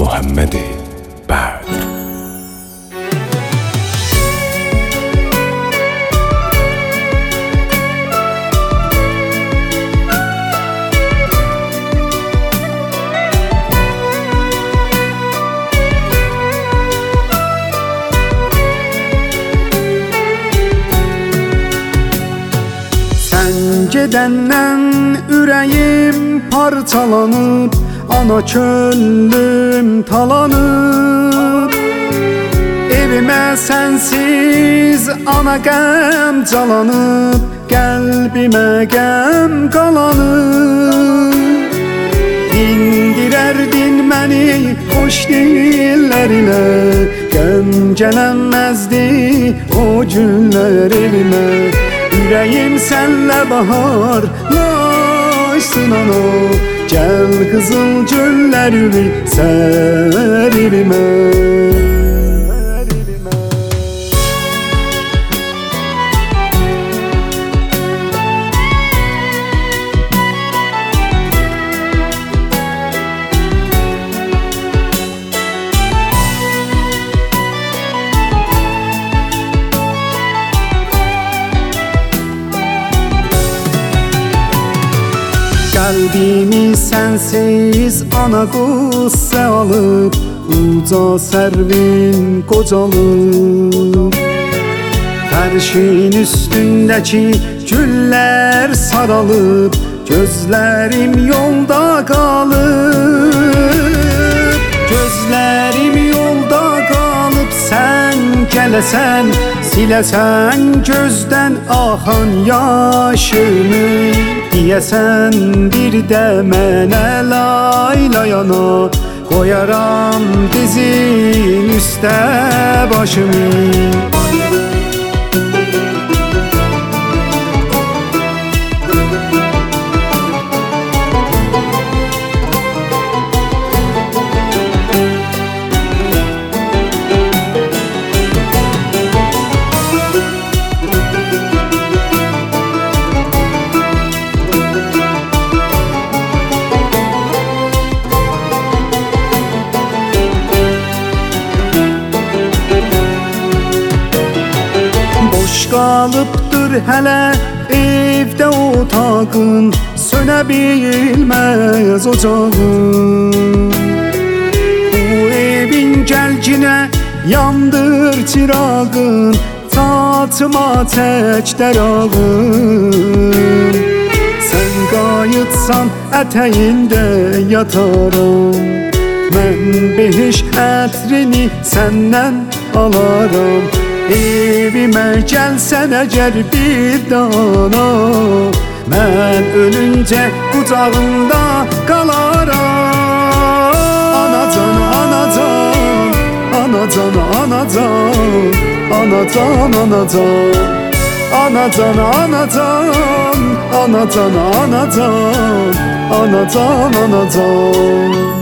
Muhammed Badr. Sen gedəndən ürəyim parçalanıb, ana könlüm talanıb. Evimə sənsiz ana qəm calanıb, qəlbimə qəm qalanıb. Dindirərdin məni xoş dillərinə, qəm gələnməzdi o günlər evimə. Yüreğim senle baharlaşsın ana, gel kızıl güllerimi ser evime. Kalbimi sensiz ana qüssə alıb, uca sərvin qocalıb. Fərşin üstündəki güllər saralıb, gözlərim yolda qalıb. Gözlərim yolda qalıb, sən gələsən, siləsən gözdən axan yaşımı. Diyəsən bir də mənə laylayana, qoyaram dizin üstə başımı. Qalıbdır hələ evdə otağın, sönə bilməz ocağın. Bu evin gəlginə yandır çırağın, saçıma çək dərağın. Sən qayıtsan ətəyində yataram, mən behiş ətrini səndən alaram. Evimə gəlsən əgər bir dana, mən ölüncə qucağında qalaram. Anacan, anacan, anacan, anacan, anacan, anacan, anacan, anacan, anacan, anacan, anacan, anacan.